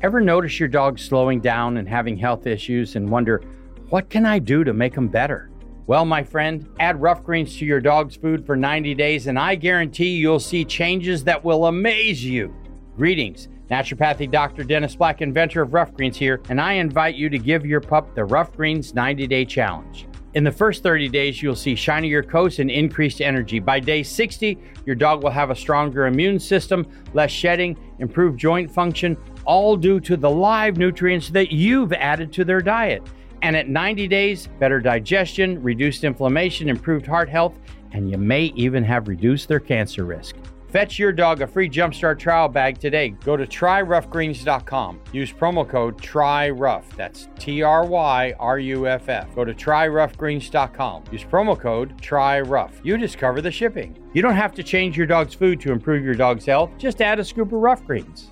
Ever notice your dog slowing down and having health issues and wonder, what can I do to make them better? Well, my friend, add Rough Greens to your dog's food for 90 days and I guarantee you'll see changes that will amaze you. Greetings. Naturopathic Dr. Dennis Black, inventor of Rough Greens here, and I invite you to give your pup the Rough Greens 90-Day Challenge. In the first 30 days, you'll see shinier coats and increased energy. By day 60, your dog will have a stronger immune system, less shedding, improved joint function, all due to the live nutrients that you've added to their diet. And at 90 days, better digestion, reduced inflammation, improved heart health, and you may even have reduced their cancer risk. Fetch your dog a free Jumpstart trial bag today. Go to tryroughgreens.com. Use promo code TRYROUGH. That's TRYRUFF. Go to tryroughgreens.com. Use promo code TRYROUGH. You discover the shipping. You don't have to change your dog's food to improve your dog's health. Just add a scoop of Rough Greens.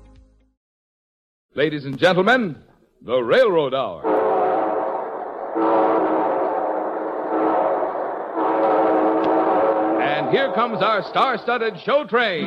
Ladies and gentlemen, the Railroad Hour. And here comes our star-studded show train.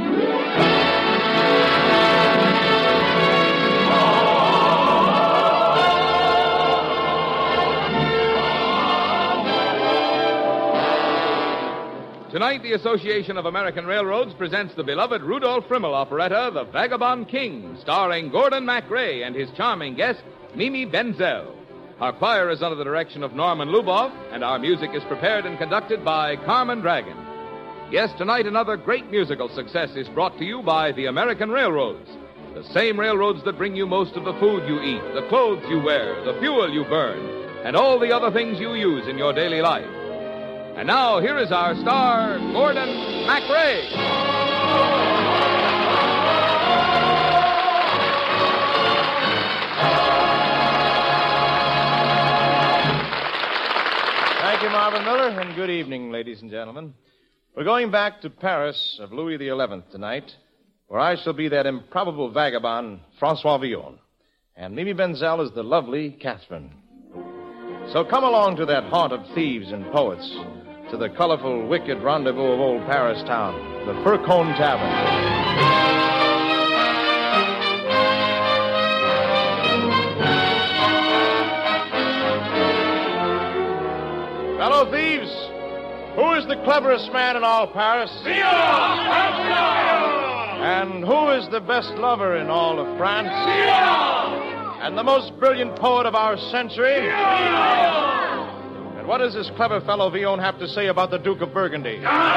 Tonight, the Association of American Railroads presents the beloved Rudolph Frimmel operetta, The Vagabond King, starring Gordon MacRae and his charming guest, Mimi Benzel. Our choir is under the direction of Norman Luboff, and our music is prepared and conducted by Carmen Dragon. Yes, tonight another great musical success is brought to you by the American Railroads. The same railroads that bring you most of the food you eat, the clothes you wear, the fuel you burn, and all the other things you use in your daily life. And now, here is our star, Gordon MacRae. Thank you, Marvin Miller, and good evening, ladies and gentlemen. We're going back to Paris of Louis XI tonight, where I shall be that improbable vagabond, Francois Villon, and Mimi Benzel is the lovely Catherine. So come along to that haunt of thieves and poets, to the colorful, wicked rendezvous of old Paris town, the Fur Cone Tavern. Fellow thieves, who is the cleverest man in all Paris? And who is the best lover in all of France? And the most brilliant poet of our century? And what does this clever fellow Villon have to say about the Duke of Burgundy?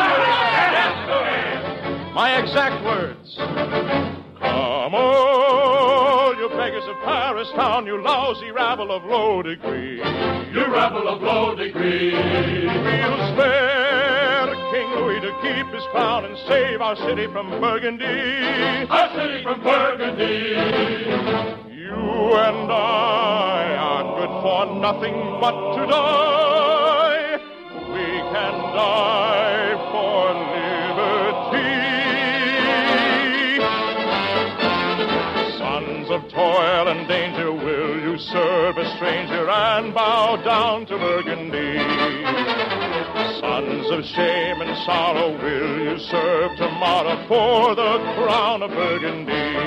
My exact words. Come all, you beggars of Paris town, you lousy rabble of low degree. You rabble of low degree. We'll spare King Louis to keep his crown and save our city from Burgundy. Our city from Burgundy. You and I aren't good for nothing but to die. We can die for liberty. Sons of toil and danger, will you serve a stranger and bow down to Burgundy? Sons of shame and sorrow, will you serve tomorrow for the crown of Burgundy?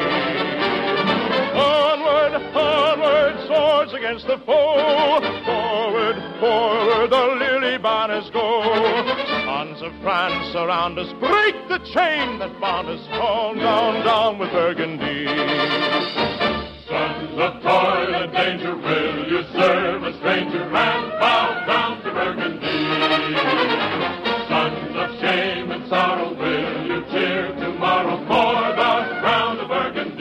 Onward, onward, swords against the foe. Forward, forward, the lily banners go. Sons of France around us, break the chain that bound us. Fall down, down with Burgundy. Sons of toil and danger, will you serve a stranger and bow down to Burgundy? Sons of shame and sorrow, will you cheer tomorrow for the crown of Burgundy?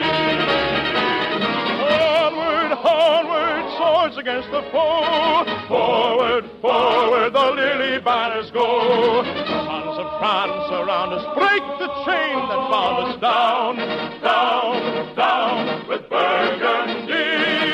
Against the foe. Forward, forward, the lily banners go. Sons of France around us, break the chain that bound us down, down, down with Burgundy.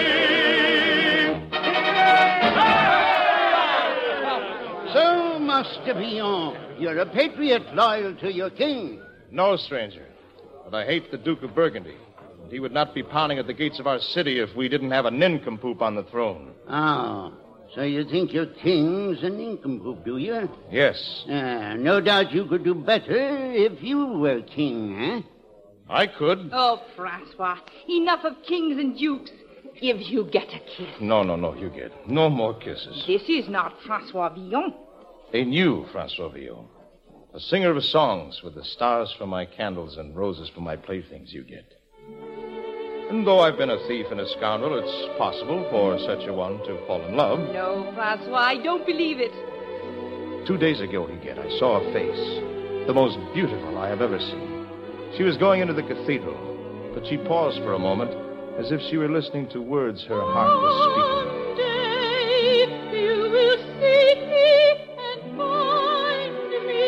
So, Master Villon, you're a patriot loyal to your king. No, stranger, but I hate the Duke of Burgundy. He would not be pounding at the gates of our city if we didn't have a nincompoop on the throne. Oh, so you think your king's a nincompoop, do you? Yes. No doubt you could do better if you were king, eh? I could. Oh, Francois, enough of kings and dukes. If you get a kiss. No, Huguette. No more kisses. This is not Francois Villon. A new Francois Villon. A singer of songs with the stars for my candles and roses for my playthings, Huguette. And though I've been a thief and a scoundrel, it's possible for such a one to fall in love. No, Francois, I don't believe it. 2 days ago, Huguette, I saw a face. The most beautiful I have ever seen. She was going into the cathedral, but she paused for a moment as if she were listening to words her heart was speaking. Someday you will seek me and find me.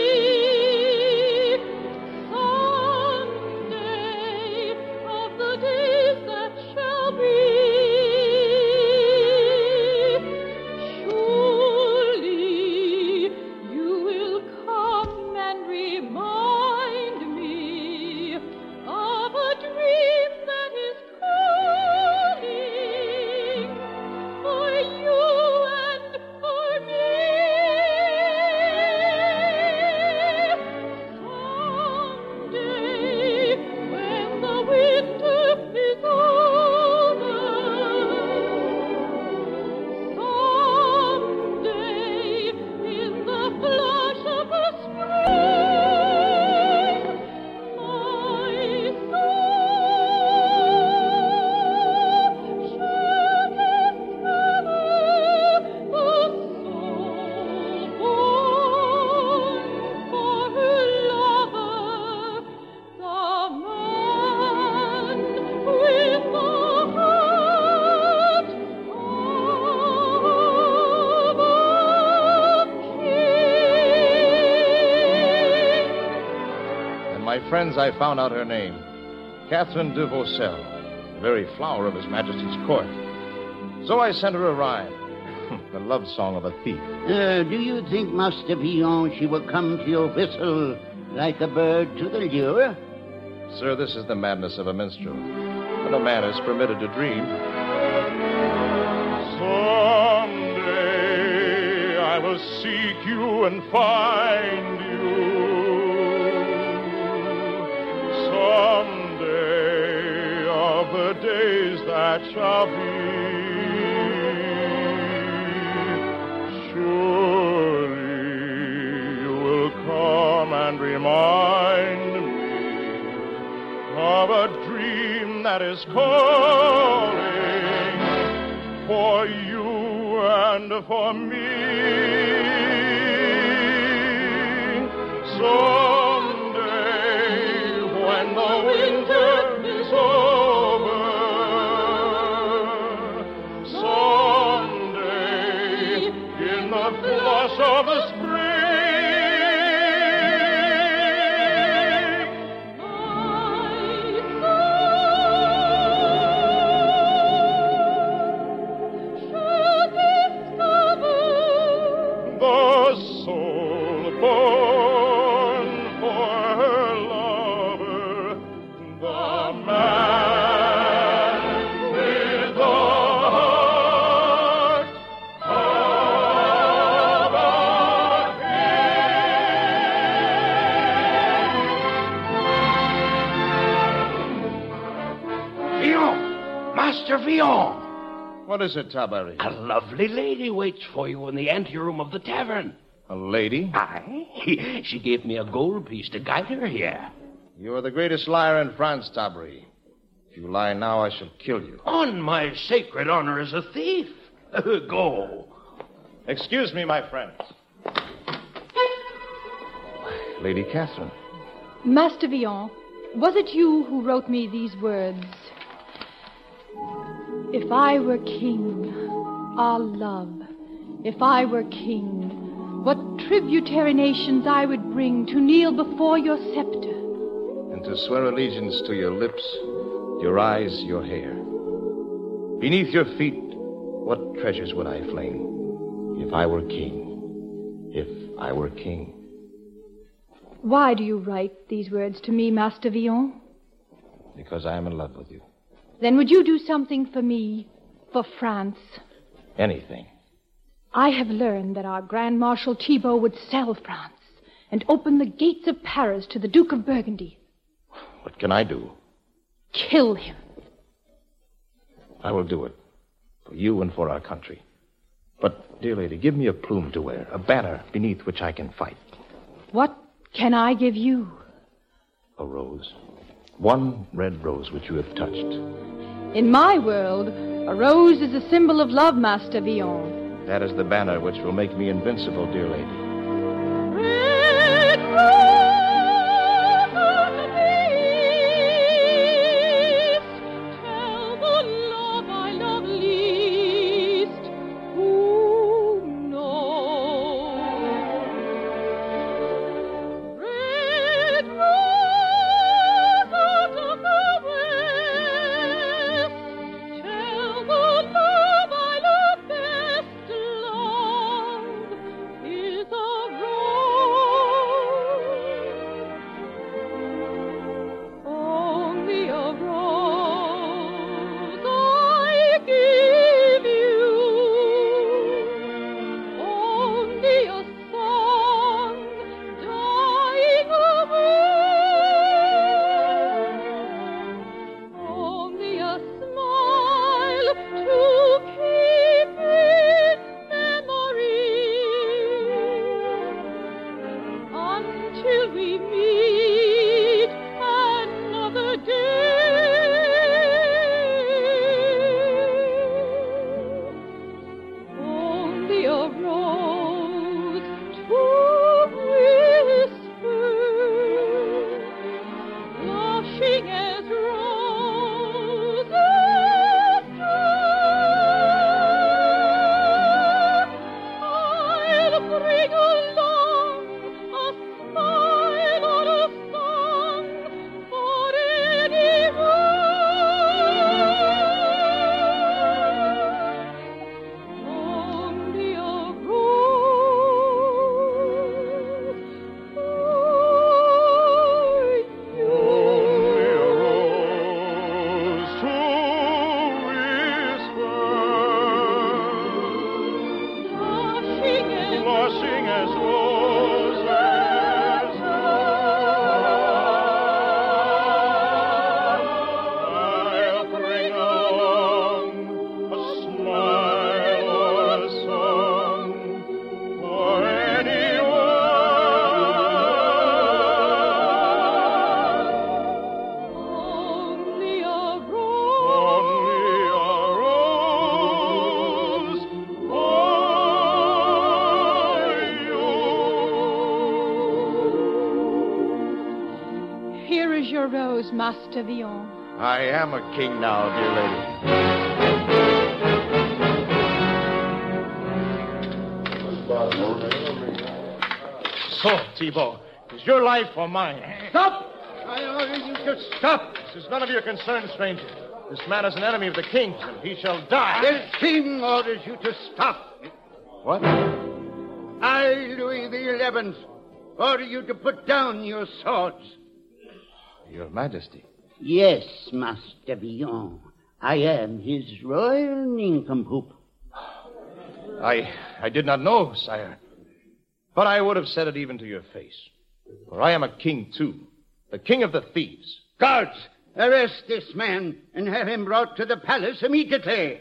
Someday of the days that shall be. Surely you will come and remind me of a dream that is calling for you and for me. Someday, when the winter is over, someday, in the flush of a spring, my soul shall discover the soul born for her lover, the man with the heart of a king. And my friends, I found out her name. Catherine de Vaucelles, the very flower of His Majesty's court. So I sent her a rhyme. The love song of a thief. Do you think, Master Villon, she will come to your whistle like a bird to the lure? Sir, this is the madness of a minstrel. But a man is permitted to dream. Someday I will seek you and find you. Someday of the days that shall be. Surely you will come and remind me of a dream that is calling for you and for me. Someday, when the winter is over, someday, in the flush of the spring, the soul born for her lover, the man with the heart of a king. Villon! Master Villon! What is it, Tabary? A lovely lady waits for you in the anteroom of the tavern. A lady? Aye. She gave me a gold piece to guide her here. You are the greatest liar in France, Tabary. If you lie now, I shall kill you. On my sacred honor as a thief. Go. Excuse me, my friends. Lady Catherine. Master Villon, was it you who wrote me these words? If I were king, ah love, if I were king, what tributary nations I would bring to kneel before your scepter. And to swear allegiance to your lips, your eyes, your hair. Beneath your feet, what treasures would I fling? If I were king, if I were king. Why do you write these words to me, Master Villon? Because I am in love with you. Then would you do something for me, for France? Anything. I have learned that our Grand Marshal Thibault would sell France and open the gates of Paris to the Duke of Burgundy. What can I do? Kill him. I will do it. For you and for our country. But, dear lady, give me a plume to wear, a banner beneath which I can fight. What can I give you? A rose. One red rose which you have touched. In my world, a rose is a symbol of love, Master Villon. That is the banner which will make me invincible, dear lady. Red rose of the east, tell the love I love least. Who knows? Red rose out of the west, tell the love I love best. Love is a rose, only a rose I give you, only a song dying away, only a smile to keep in memory until we meet another day. Only a rose to whisper, blushing as roses do. I'll bring along a smile or a song for anyone. Only a rose for you. Only a rose to whisper, blushing as roses. I'll bring along a smile or a song for anyone. Only a Only a rose for you. Here is your rose, Master Villon. I am a king now, dear lady. So, Thibault, is your life or mine? Stop! I order you to stop. This is none of your concern, stranger. This man is an enemy of the king's, and he shall die. The king orders you to stop. What? I, Louis XI, order you to put down your swords. Your Majesty. Yes, Master Villon. I am his royal nincompoop. I did not know, sire. But I would have said it even to your face. For I am a king, too. The king of the thieves. Guards, arrest this man and have him brought to the palace immediately.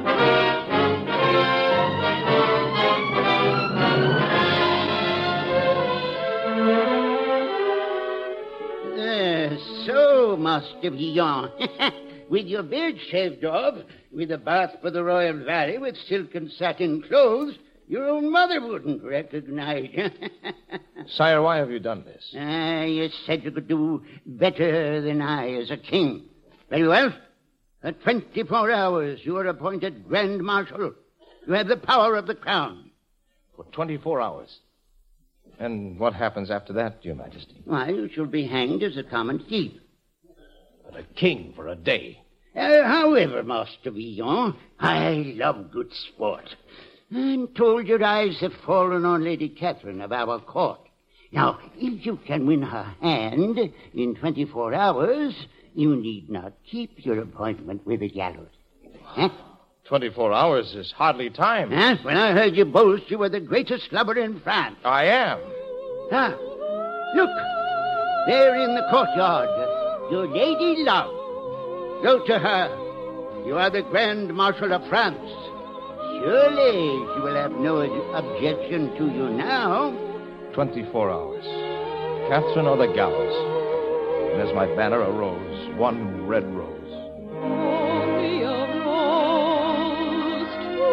So, Master Villon, with your beard shaved off, with a bath for the royal valley, with silk and satin clothes, your own mother wouldn't recognize you. Sire, why have you done this? You said you could do better than I as a king. Very well. For 24 hours, you are appointed Grand Marshal. You have the power of the crown. For 24 hours. And what happens after that, Your Majesty? Why, you shall be hanged as a common thief. But a king for a day. However, Master Villon, I love good sport. I'm told your eyes have fallen on Lady Catherine of our court. Now, if you can win her hand in 24 hours, you need not keep your appointment with the gallows. Huh? 24 hours is hardly time. Huh? When I heard you boast, you were the greatest lover in France. I am. Ah, look, there in the courtyard, your lady love. Go to her. You are the Grand Marshal of France. Surely she will have no objection to you now. 24 hours. Catherine or the gallows. And as my banner arose, one red rose. Only a rose to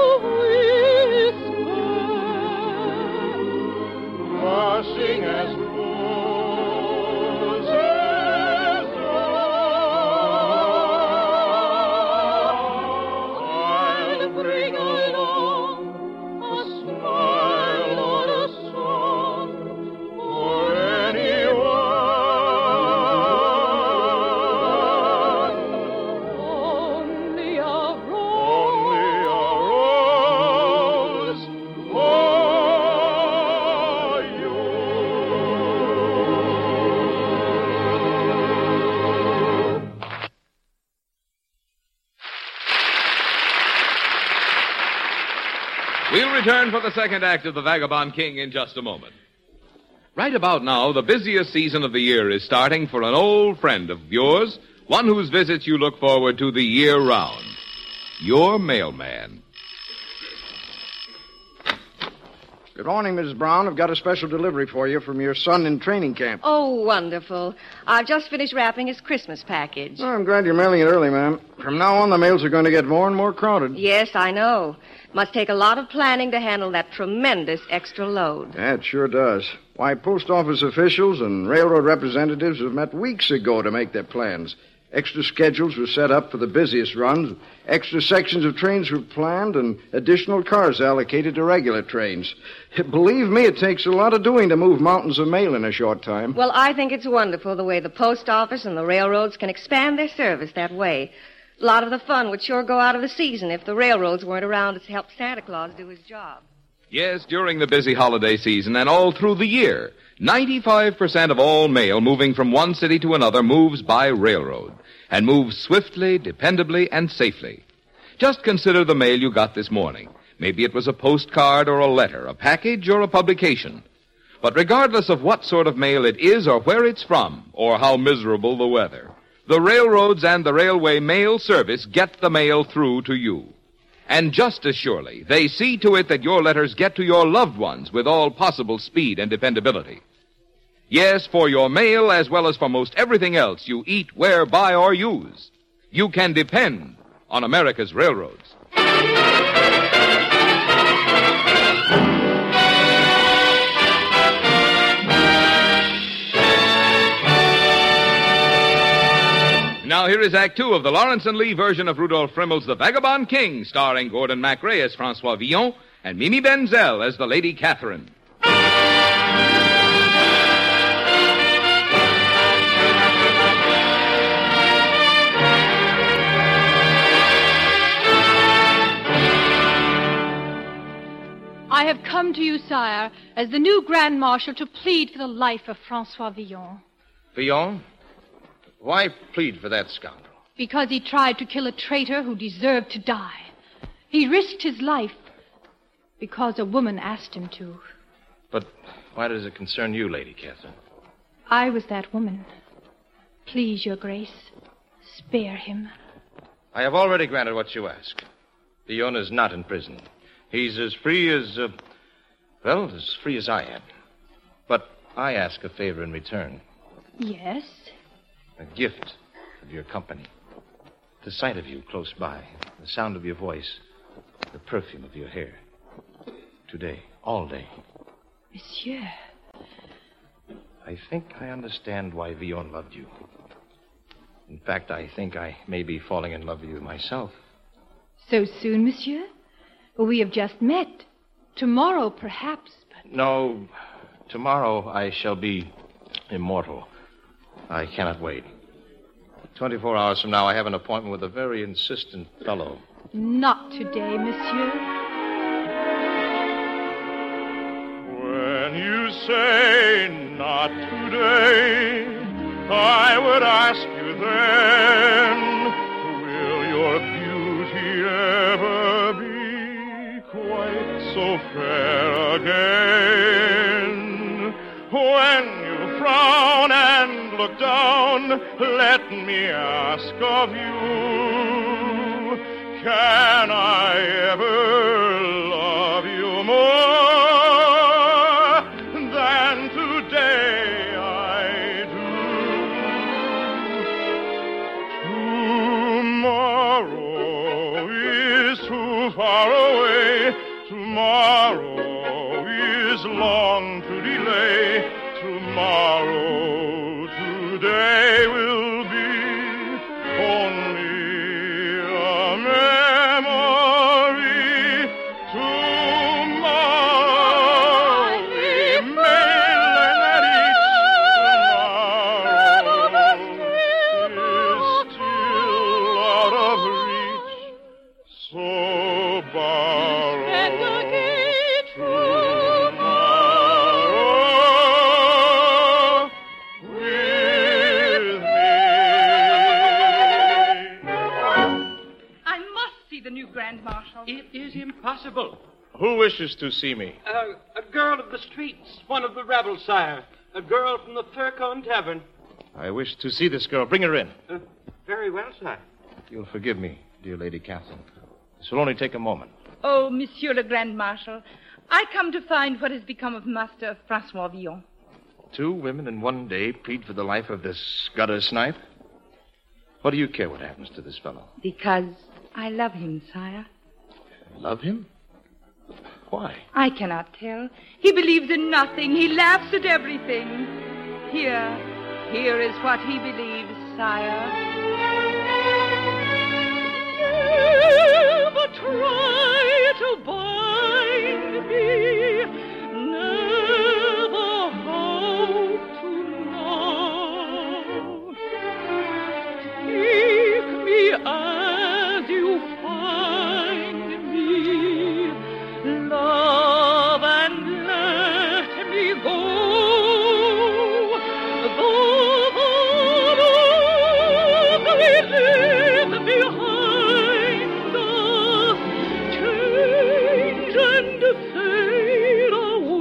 whisper. Blushing as roses I'll bring along a smile or a song for anyone. Only a Only a rose for you. We'll return for the second act of The Vagabond King in just a moment. Right about now, the busiest season of the year is starting for an old friend of yours, one whose visits you look forward to the year round. Your mailman. Good morning, Mrs. Brown. I've got a special delivery for you from your son in training camp. Oh, wonderful. I've just finished wrapping his Christmas package. Oh, I'm glad you're mailing it early, ma'am. From now on, the mails are going to get more and more crowded. Yes, I know. Must take a lot of planning to handle that tremendous extra load. Yeah, it sure does. Why, post office officials and railroad representatives have met weeks ago to make their plans. Extra schedules were set up for the busiest runs. Extra sections of trains were planned and additional cars allocated to regular trains. Believe me, it takes a lot of doing to move mountains of mail in a short time. Well, I think it's wonderful the way the post office and the railroads can expand their service that way. A lot of the fun would sure go out of the season if the railroads weren't around to help Santa Claus do his job. Yes, during the busy holiday season and all through the year, 95% of all mail moving from one city to another moves by railroad, and moves swiftly, dependably, and safely. Just consider the mail you got this morning. Maybe it was a postcard or a letter, a package or a publication. But regardless of what sort of mail it is or where it's from, or how miserable the weather, the railroads and the railway mail service get the mail through to you. And just as surely, they see to it that your letters get to your loved ones with all possible speed and dependability. Yes, for your mail as well as for most everything else you eat, wear, buy, or use, you can depend on America's railroads. Now here is Act Two of the Lawrence and Lee version of Rudolph Frimmel's The Vagabond King, starring Gordon MacRae as Francois Villon and Mimi Benzel as the Lady Catherine. I have come to you, sire, as the new Grand Marshal to plead for the life of Francois Villon. Villon? Why plead for that scoundrel? Because he tried to kill a traitor who deserved to die. He risked his life because a woman asked him to. But why does it concern you, Lady Catherine? I was that woman. Please, Your Grace, spare him. I have already granted what you ask. Villon is not in prison. He's as free as, as free as I am. But I ask a favor in return. Yes? A gift of your company. The sight of you close by, the sound of your voice, the perfume of your hair. Today, all day. Monsieur. I think I understand why Villon loved you. In fact, I think I may be falling in love with you myself. So soon, monsieur? We have just met. Tomorrow, perhaps, but... No, tomorrow I shall be immortal. I cannot wait. 24 hours from now, I have an appointment with a very insistent fellow. Not today, monsieur. When you say not today, I would ask you then, will your beauty ever be quite so fair again? When you frown and look down down, let me ask of you, can I ever love you more than today I do? Tomorrow is too far away. Tomorrow is long to delay. Tomorrow, today will be only a memory. Tomorrow we may learn that each tomorrow is still out of reach. So borrow tomorrow with me. I must see the new Grand Marshal. It is impossible. Who wishes to see me? A girl of the streets, one of the rabble, sire. A girl from the Furcon Tavern. I wish to see this girl. Bring her in. Very well, sire. You'll forgive me, dear Lady Catherine. This will only take a moment. Oh, Monsieur le Grand Marshal, I come to find what has become of Master Francois Villon. 2 women in one day plead for the life of this gutter snipe? What do you care what happens to this fellow? Because I love him, sire. Love him? Why? I cannot tell. He believes in nothing. He laughs at everything. Here is what he believes, sire. Never try to bind me. Never hope to know. Take me as you find me. Love and let me go. Though the we live behind us, change and fade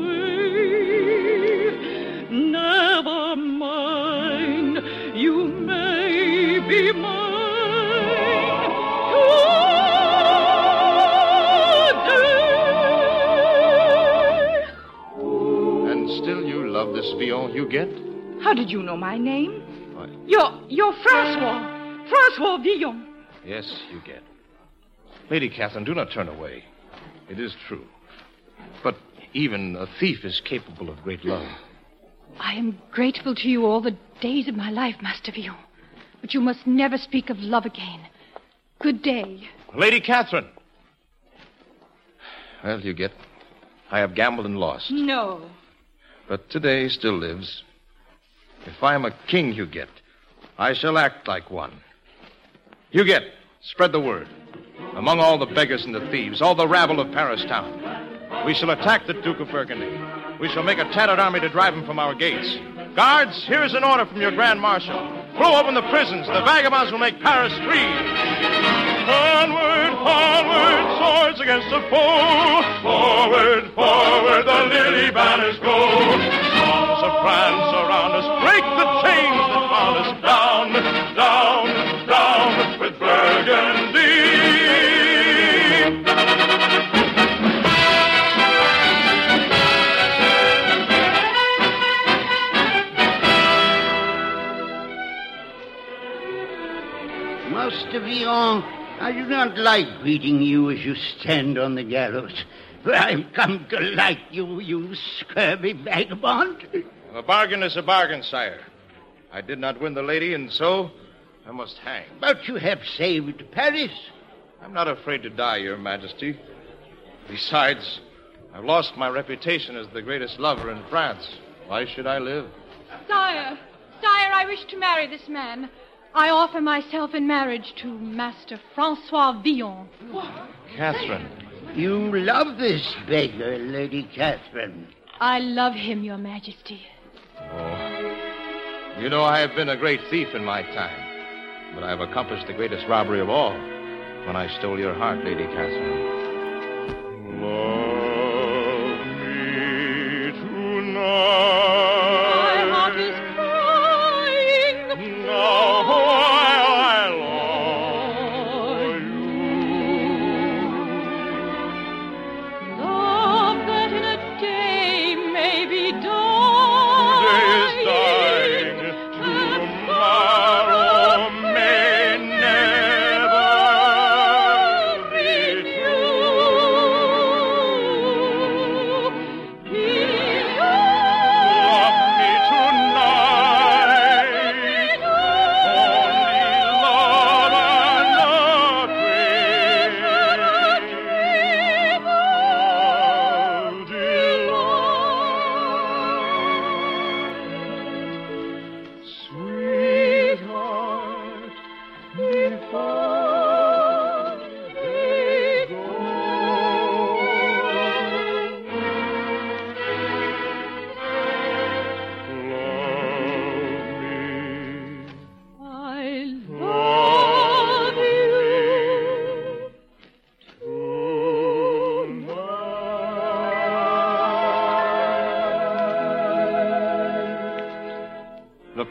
away. Never mind, you may be mine today. And still you love this Villon Huguet? How did you know my name? Why, You're Francois Villon. yes, Huguet. Lady Catherine, do not turn away. It is true. But even a thief is capable of great love. I am grateful to you all the days of my life, Master Villon. But you must never speak of love again. Good day. Lady Catherine! Well, Huguet, I have gambled and lost. No. But today still lives. If I am a king, Huguet, I shall act like one. Huguet, spread the word. Among all the beggars and the thieves, all the rabble of Paris town, we shall attack the Duke of Burgundy. We shall make a tattered army to drive him from our gates. Guards, here is an order from your Grand Marshal. Throw open the prisons. The vagabonds will make Paris free. Onward, onward, swords against the foe. Forward, forward, the lily banners go. Songs of France around us, break the chains that bound us. Down, down, down with Burgundy. Master Villon, I do not like greeting you as you stand on the gallows. For I've come to like you, you scurvy vagabond. A bargain is a bargain, sire. I did not win the lady, and so I must hang. But you have saved Paris. I'm not afraid to die, Your Majesty. Besides, I've lost my reputation as the greatest lover in France. Why should I live? Sire, I wish to marry this man. I offer myself in marriage to Master Francois Villon. Catherine. You love this beggar, Lady Catherine. I love him, Your Majesty. Oh. You know, I have been a great thief in my time. But I have accomplished the greatest robbery of all when I stole your heart, Lady Catherine. Love me tonight. My heart is crying.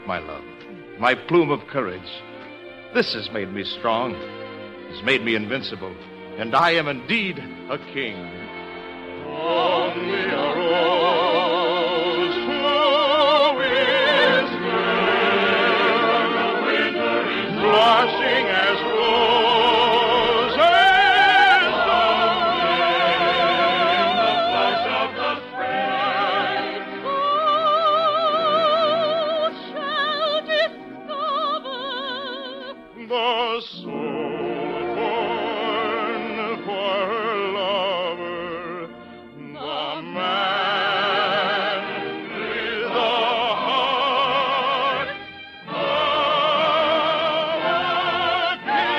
my love, my plume of courage. This has made me strong, has made me invincible, and I am indeed a king. Only a rose who is fair, the winter is blushing as roses in the flush of the spring. Who shall discover the soul born for her lover, the man with the heart of a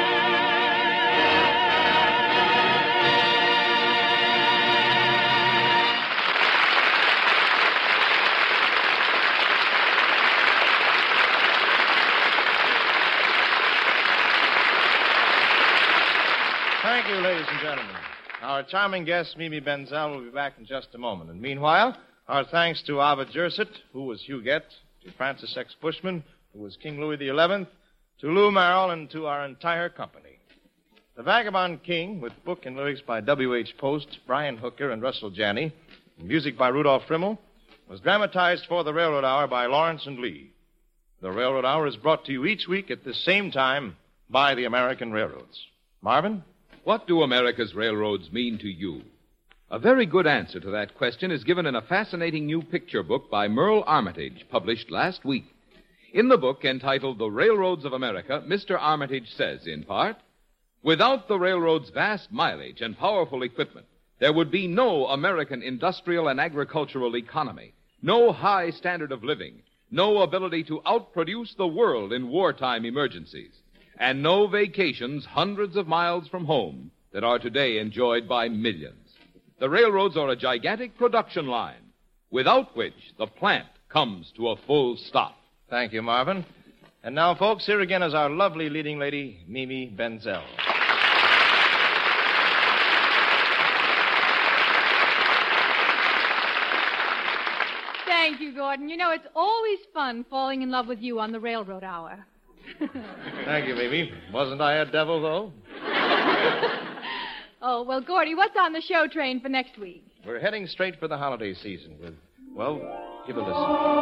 Thank you, ladies and gentlemen. Our charming guest, Mimi Benzel, will be back in just a moment. And meanwhile, our thanks to Ava Jersett, who was Huguette, to Francis X. Bushman, who was King Louis XI, to Lou Merrill, and to our entire company. The Vagabond King, with book and lyrics by W.H. Post, Brian Hooker, and Russell Janney, and music by Rudolph Frimmel, was dramatized for the Railroad Hour by Lawrence and Lee. The Railroad Hour is brought to you each week at the same time by the American Railroads. Marvin? What do America's railroads mean to you? A very good answer to that question is given in a fascinating new picture book by Merle Armitage, published last week. In the book, entitled The Railroads of America, Mr. Armitage says, in part, without the railroad's vast mileage and powerful equipment, there would be no American industrial and agricultural economy, no high standard of living, no ability to outproduce the world in wartime emergencies, and no vacations hundreds of miles from home that are today enjoyed by millions. The railroads are a gigantic production line, without which the plant comes to a full stop. Thank you, Marvin. And now, folks, here again is our lovely leading lady, Mimi Benzel. Thank you, Gordon. You know, it's always fun falling in love with you on the Railroad Hour. Thank you, Mimi. Wasn't I a devil, though? Oh, well, Gordy, what's on the show train for next week? We're heading straight for the holiday season with, well, give a listen.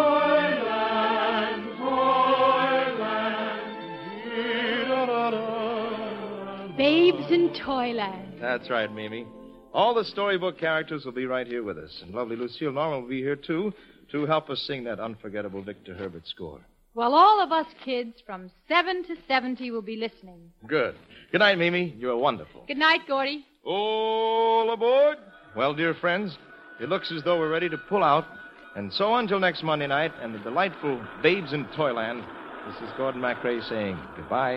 Babes in Toyland. That's right, Mimi. All the storybook characters will be right here with us. And lovely Lucille Norman will be here, too, to help us sing that unforgettable Victor Herbert score. Well, all of us kids from 7 to 70 will be listening. Good. Good night, Mimi. You're wonderful. Good night, Gordy. All aboard. Well, dear friends, it looks as though we're ready to pull out. And so until next Monday night and the delightful Babes in Toyland, this is Gordon MacRae saying goodbye.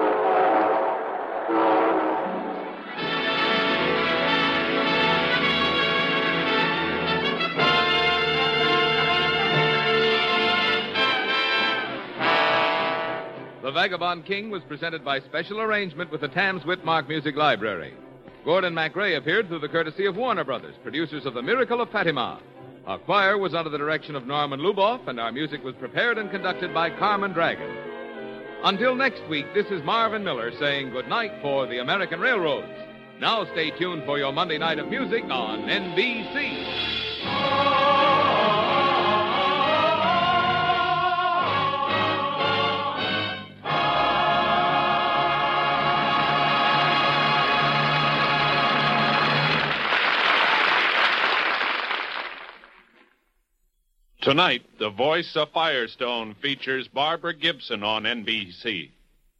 The Vagabond King was presented by special arrangement with the Tams Whitmark Music Library. Gordon MacRae appeared through the courtesy of Warner Brothers, producers of The Miracle of Fatima. Our choir was under the direction of Norman Luboff, and our music was prepared and conducted by Carmen Dragon. Until next week, this is Marvin Miller saying good night for the American Railroads. Now stay tuned for your Monday night of music on NBC. Tonight, The Voice of Firestone features Barbara Gibson on NBC.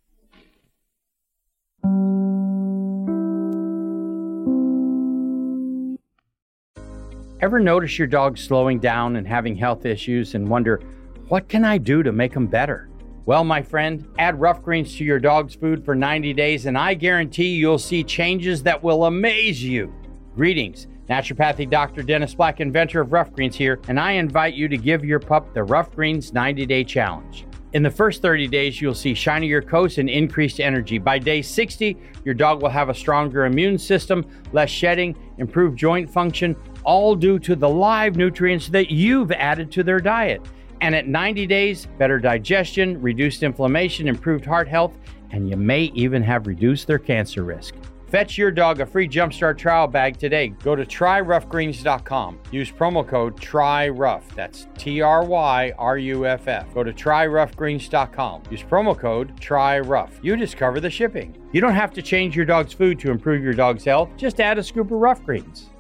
Ever notice your dog slowing down and having health issues and wonder, what can I do to make them better? Well, my friend, add Rough Greens to your dog's food for 90 days and I guarantee you'll see changes that will amaze you. Greetings. Naturopathic Dr. Dennis Black, inventor of Rough Greens here, and I invite you to give your pup the Rough Greens 90-Day Challenge. In the first 30 days, you'll see shinier coats and increased energy. By day 60, your dog will have a stronger immune system, less shedding, improved joint function, all due to the live nutrients that you've added to their diet. And at 90 days, better digestion, reduced inflammation, improved heart health, and you may even have reduced their cancer risk. Fetch your dog a free Jumpstart trial bag today. Go to tryroughgreens.com. Use promo code TRYROUGH. That's TRYRUFF. Go to tryroughgreens.com. Use promo code TRYROUGH. You discover the shipping. You don't have to change your dog's food to improve your dog's health. Just add a scoop of Rough Greens.